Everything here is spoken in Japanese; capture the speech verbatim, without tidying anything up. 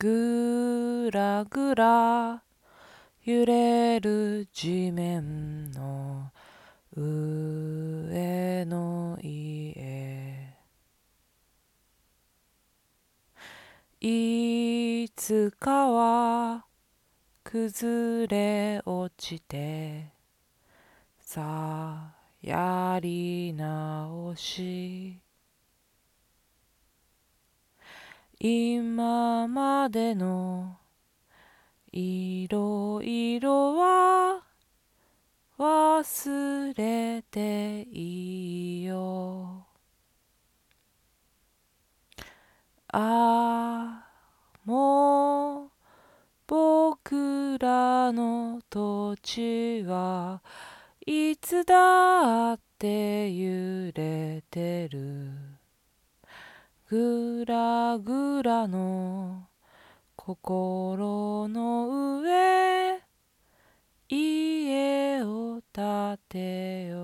ぐらぐら揺れる地面の上の家、いつかは崩れ落ちてさあやり直し、今までのいろいろは忘れていいよ。ああ、もう僕らの土地はいつだって揺れてる。ぐらぐらの心の上、家を建てよ